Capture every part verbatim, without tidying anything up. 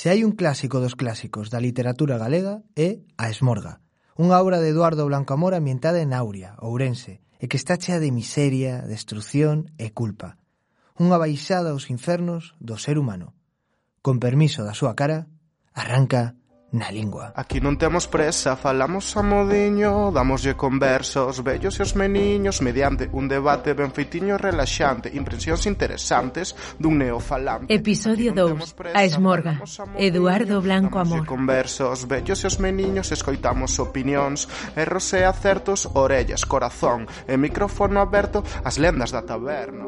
Se hai un clásico dos clásicos da literatura galega é A Esmorga, unha obra de Eduardo Blanco Amor ambientada en Auria, Ourense, e que está chea de miseria, destrución e culpa. Unha baixada aos infernos do ser humano. Con permiso da súa cara, arranca Na Lingua. Aquí non temos presa, falamos a modiño, damoslle conversa aos vellos e aos meniños mediante un debate ben feitiño e relaxante, impresións interesantes dun neofalante. Episodio dous. A Esmorga. Eduardo Blanco Amor. Damoslle conversa aos vellos e aos meniños, escoitamos opinións, erros e acertos, orellas, corazón e micrófono aberto, as lendas da taberna.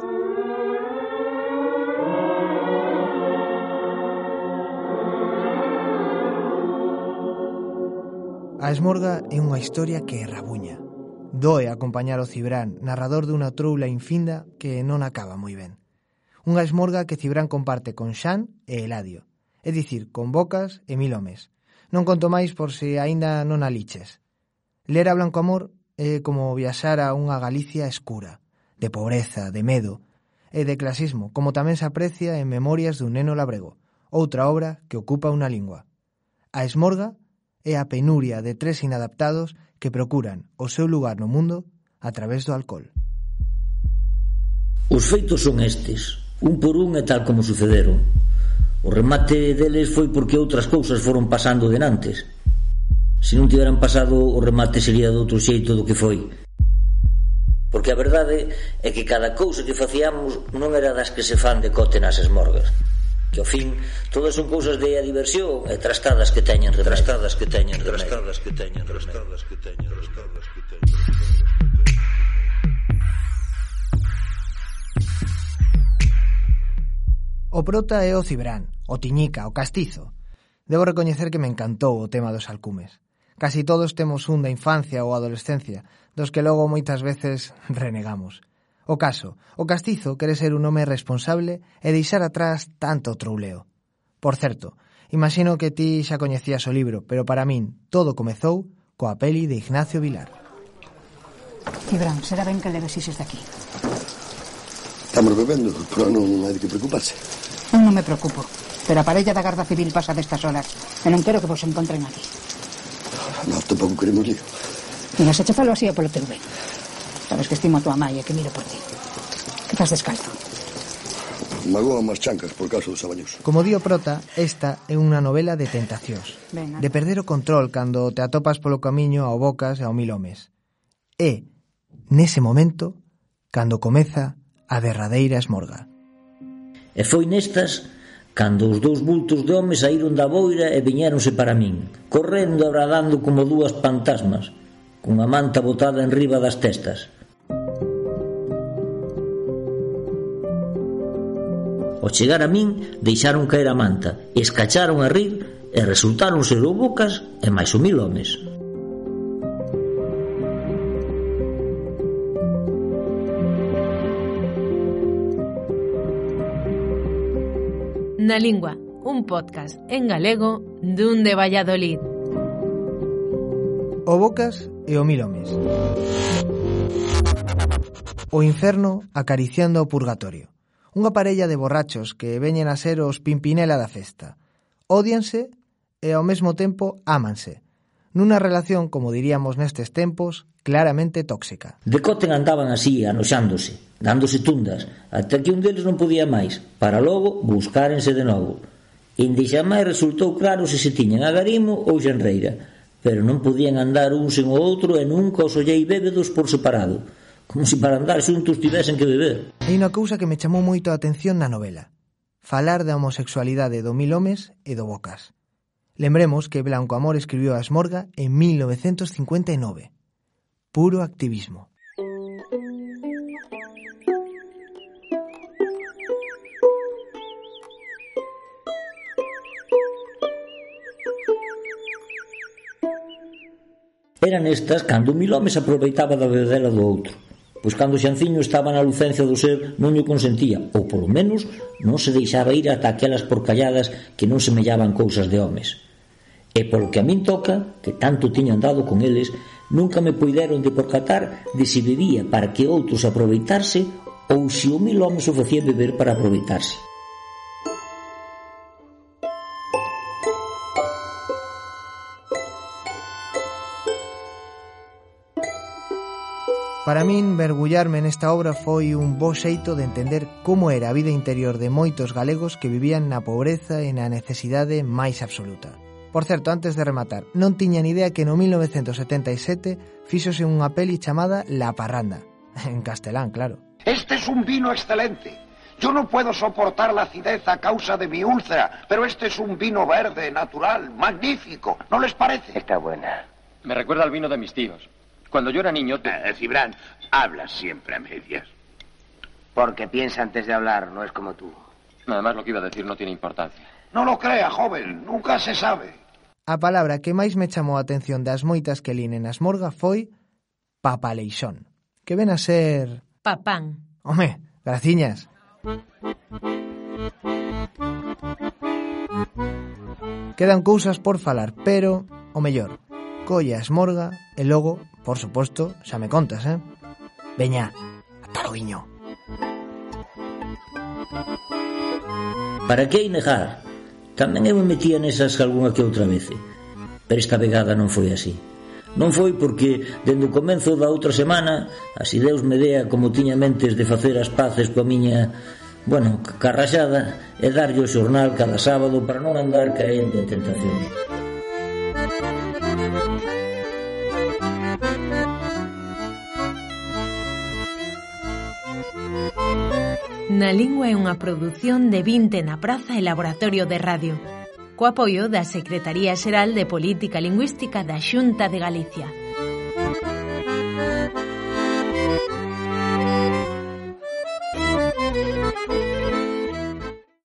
A Esmorga é unha historia que rabuña. Doe acompañar o Cibrán, narrador dunha troula infinda que non acaba moi ben. Unha esmorga que Cibrán comparte con Xan e Eladio, é dicir, con Bocas e mil homes. Non conto máis por se aínda non a liches. Ler a Blanco Amor é como viaxar a unha Galicia escura, de pobreza, de medo e de clasismo, como tamén se aprecia en Memorias dun neno labrego, outra obra que ocupa unha lingua. A Esmorga é a penuria de tres inadaptados que procuran o seu lugar no mundo a través do alcohol. Os feitos son estes, un por un e tal como sucederon. O remate deles foi porque outras cousas foron pasando denantes. Se non tiveran pasado, o remate sería de outro xeito do que foi. Porque a verdade é que cada cousa que facíamos non era das que se fan de cote nas esmorgas. Que ao fin todas son cousas de a diversión e trastadas que teñen retrastadas que teñen trastadas que teñen trastadas que teñen trastadas que teñen. O prota é o Cibrán, o Tiñica, o Castizo. Debo recoñecer que me encantou o tema dos alcumes. Casi todos temos un da infancia ou adolescencia, dos que logo moitas veces renegamos. O caso, o Castizo quere ser un home responsable e deixar atrás tanto trouleo. Por certo, imagino que ti xa coñecías o libro, pero para min todo comezou coa peli de Ignacio Vilar. Cibrán, será ben que leves ises daqui. Estamos bebendo, pero non hai de que preocuparse. Non me preocupo, pero a parella da Garda Civil pasa destas horas e non quero que vos encontren aquí. Nós tampouco queremos lío. Mira, se che falo así é polo teu ben. Sabes que estimo a tua mãe e que miro por ti. Que faz descalzo? Magoa máis chancas por causa dos abaños. Como di o prota, esta é unha novela de tentacións. Venga. De perder o control cando te atopas polo camiño ao Bocas e ao Mil Homes. É, nese momento, cando comeza a derradeira esmorga. E foi nestas cando os dous bultos de homes saíron da boira e viñéronse para min, correndo e bradando como dúas fantasmas, cunha manta botada en riba das testas. Ao chegar a min, deixaron caer a manta, escacharon a rir e resultaron ser o Bocas e máis o Mil Homes. Na Lingua, un podcast en galego dun de Valladolid. O Bocas e o Mil Homes. O inferno acariciando o purgatorio. Unha parella de borrachos que veñen a ser os Pimpinela da festa. Ódianse e ao mesmo tempo ámanse. Nunha relación, como diríamos nestes tempos, claramente tóxica. De coten andaban así, anoxándose, dándose tundas, ata que un deles non podía máis, para logo buscárense de novo. Inde xa máis resultou claro se se tiñan agarimo ou xenreira, pero non podían andar un sen o outro e nunca os ollei bébedos por separado, como se para andar xuntos tivesen que beber. Hai unha cousa que me chamou moito a atención na novela: falar da homosexualidade do Mil Homes e do Bocas. Lembremos que Blanco Amor escribiu a Esmorga en mil novecentos cincuenta e nove. Puro activismo. Eran estas cando Mil Homes aproveitaba da bebedela do outro, pois cando Xanciño estaba na lucencia do ser non o consentía, ou polo menos non se deixaba ir ata aquelas porcalladas que non semellaban cousas de homes. E polo que a min toca, que tanto tiñan dado con eles, nunca me puideron de percatar de se bebía para que outros aproveitarse ou se o Mil Homes o facía beber para aproveitarse. Para min, mergullarme nesta obra foi un bo xeito de entender como era a vida interior de moitos galegos que vivían na pobreza e na necesidade máis absoluta. Por certo, antes de rematar, non tiña ni idea que no mil novecentos setenta e sete fíxose unha peli chamada La Parranda, en castelán, claro. Este es un vino excelente. Yo no puedo soportar la acidez a causa de mi úlcera, pero este es un vino verde, natural, magnífico. ¿No les parece? Está buena. Me recuerda al vino de mis tíos. Cuando yo era niño... Te... Eh, Cibrán, hablas siempre a medias. Porque piensa antes de hablar, no es como tú. Además, lo que iba a decir no tiene importancia. No lo crea, joven. Nunca se sabe. A palabra que máis me chamou a atención das moitas que lin en Asmorga foi papaleixón, que ven a ser... Papán. Home, graciñas. Quedan cousas por falar, pero, o mellor, colla Asmorga e logo, por suposto, xa me contas, eh? Veña, ata loguiño. Para que hai negar? Tamén eu me metía nesas algunha que outra vez. Pero esta vegada non foi así. Non foi porque, dende o comenzo da outra semana, así Deus me dea como tiña mentes de facer as paces coa miña, bueno, carraxada, e darlle o xornal cada sábado para non andar caendo en tentacións. Na Lingua é unha produción de vinte na Praza e Laboratorio de Radio, co apoio da Secretaría Xeral de Política Lingüística da Xunta de Galicia.